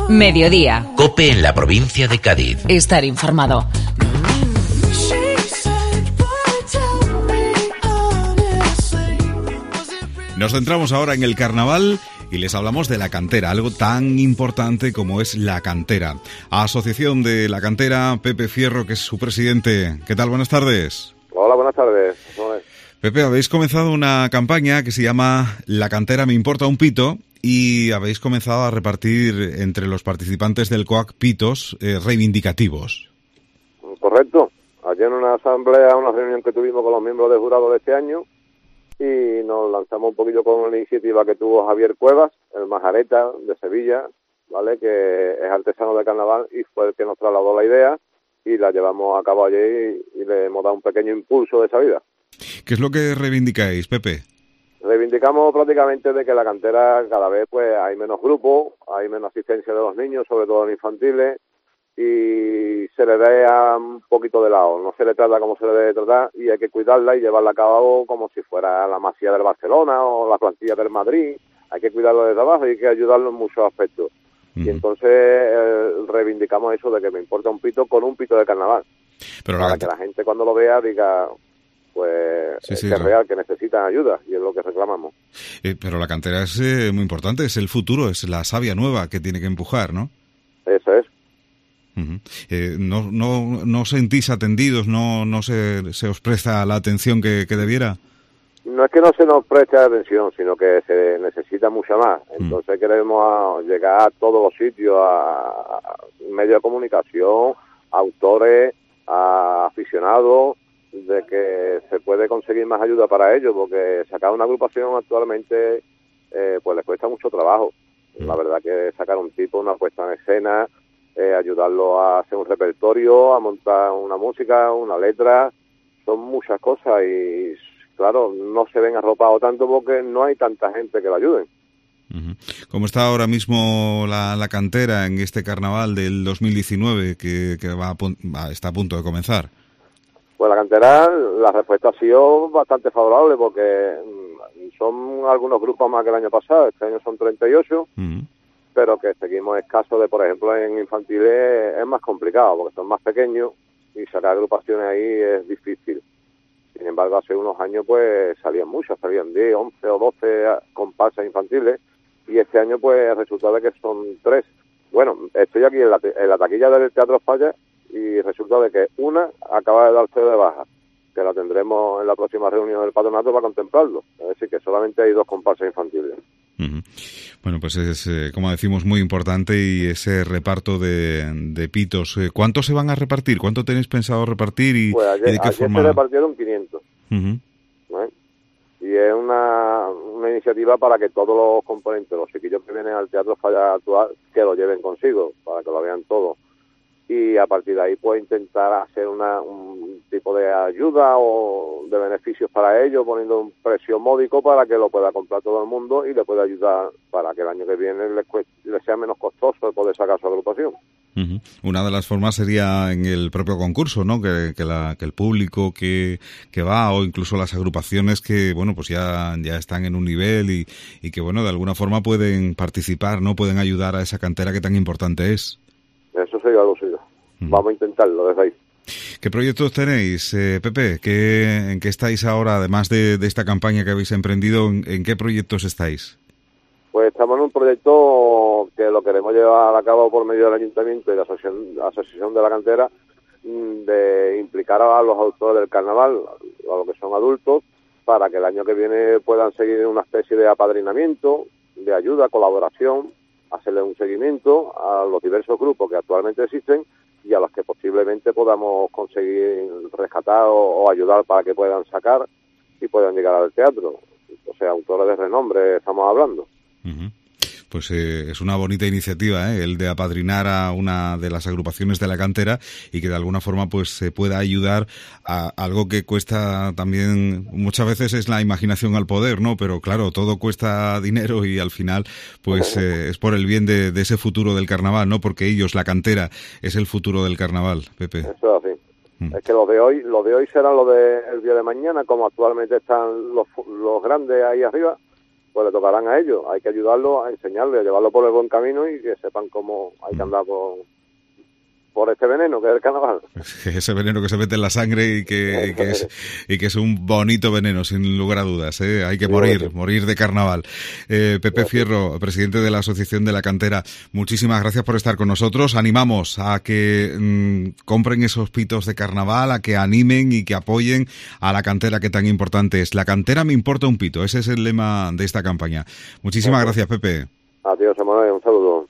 Mediodía. COPE en la provincia de Cádiz. Estar informado. Nos centramos ahora en el carnaval y les hablamos de la cantera, algo tan importante como es la cantera. Asociación de la Cantera, Pepe Fierro, que es su presidente. ¿Qué tal? Buenas tardes. Hola, buenas tardes. Pepe, habéis comenzado una campaña que se llama La Cantera me importa un pito y habéis comenzado a repartir entre los participantes del COAC pitos reivindicativos. Correcto. Ayer en una asamblea, una reunión que tuvimos con los miembros del jurado de este año, y nos lanzamos un poquito con la iniciativa que tuvo Javier Cuevas, el majareta de Sevilla, ¿vale?, que es artesano de carnaval y fue el que nos trasladó la idea y la llevamos a cabo ayer y le hemos dado un pequeño impulso de salida. ¿Qué es lo que reivindicáis, Pepe? Reivindicamos prácticamente de que la cantera cada vez pues hay menos grupos, hay menos asistencia de los niños, sobre todo en infantiles, y se le da un poquito de lado, no se le trata como se le debe tratar y hay que cuidarla y llevarla a cabo como si fuera la Masía del Barcelona o la plantilla del Madrid. Hay que cuidarlo desde abajo y hay que ayudarlo en muchos aspectos. Y entonces reivindicamos eso de que me importa un pito con un pito de carnaval. Pero para que la gente cuando lo vea diga, pues es real, que necesitan ayuda, y es lo que reclamamos. Pero la cantera es muy importante, es el futuro, es la savia nueva que tiene que empujar, ¿no? Eso es. ¿No sentís atendidos? ¿No se os presta la atención que debiera? No es que no se nos preste atención, sino que se necesita mucha más. Entonces queremos llegar a todos los sitios, a medios de comunicación, a autores, a aficionados, de que se puede conseguir más ayuda para ellos, porque sacar una agrupación actualmente pues les cuesta mucho trabajo. La verdad que sacar un tipo, una puesta en escena, ayudarlo a hacer un repertorio, a montar una música, una letra, son muchas cosas y claro, no se ven arropados tanto porque no hay tanta gente que lo ayuden. ¿Cómo está ahora mismo la cantera en este carnaval del 2019 que está a punto de comenzar? Pues la cantera, la respuesta ha sido bastante favorable porque son algunos grupos más que el año pasado, este año son 38, pero que seguimos escasos de, por ejemplo, en infantiles es más complicado porque son más pequeños y sacar agrupaciones ahí es difícil. Sin embargo, hace unos años pues salían muchas, salían 10, 11 o 12 comparsas infantiles y este año pues resulta de que son 3. Bueno, estoy aquí en la taquilla del Teatro Falla y resulta de que una acaba de darse de baja, que la tendremos en la próxima reunión del patronato para contemplarlo. Es decir, que solamente hay 2 comparsas infantiles. Bueno, pues es, como decimos, muy importante y ese reparto de pitos. ¿Cuántos se van a repartir? ¿Cuánto tenéis pensado repartir y, pues ayer, y de qué forma? Se repartieron 500. Y es una iniciativa para que todos los componentes, los chiquillos que vienen al Teatro Falla actual, que lo lleven consigo, para que lo vean todos. Y a partir de ahí pues intentar hacer un tipo de ayuda o de beneficios para ellos, poniendo un precio módico para que lo pueda comprar todo el mundo y le pueda ayudar para que el año que viene les sea menos costoso poder sacar su agrupación. Una de las formas sería en el propio concurso, ¿no? Que el público que va o incluso las agrupaciones que, bueno, pues ya están en un nivel y que, bueno, de alguna forma pueden participar, ¿no? Pueden ayudar a esa cantera que tan importante es. Eso sería algo suyo. Vamos a intentarlo desde ahí. ¿Qué proyectos tenéis, Pepe? ¿En qué estáis ahora, además de esta campaña que habéis emprendido? ¿En qué proyectos estáis? Pues estamos en un proyecto que lo queremos llevar a cabo por medio del Ayuntamiento y la Asociación de la Cantera, de implicar a los autores del carnaval, a los que son adultos, para que el año que viene puedan seguir una especie de apadrinamiento, de ayuda, colaboración, hacerle un seguimiento a los diversos grupos que actualmente existen y a los que posiblemente podamos conseguir rescatar o ayudar para que puedan sacar y puedan llegar al teatro. O sea, autores de renombre estamos hablando. Pues es una bonita iniciativa, el de apadrinar a una de las agrupaciones de la cantera y que de alguna forma pues se pueda ayudar a algo que cuesta también, muchas veces es la imaginación al poder, ¿no? Pero claro, todo cuesta dinero y al final pues es por el bien de ese futuro del carnaval, ¿no? Porque ellos, la cantera, es el futuro del carnaval, Pepe. Eso es así. Es que los de hoy serán los del día de mañana, como actualmente están los grandes ahí arriba. pues le tocarán a ellos. Hay que ayudarlos, a enseñarles, a llevarlos por el buen camino y que sepan cómo hay que andar por este veneno que es el carnaval. Ese veneno que se mete en la sangre y que es un bonito veneno, sin lugar a dudas, ¿eh? Hay que morir de carnaval. Pepe Fierro, presidente de la Asociación de la Cantera, muchísimas gracias por estar con nosotros. Animamos a que compren esos pitos de carnaval, a que animen y que apoyen a la cantera, que tan importante es. La cantera me importa un pito, ese es el lema de esta campaña. Muchísimas gracias, Pepe. Adiós, Emanuel, un saludo.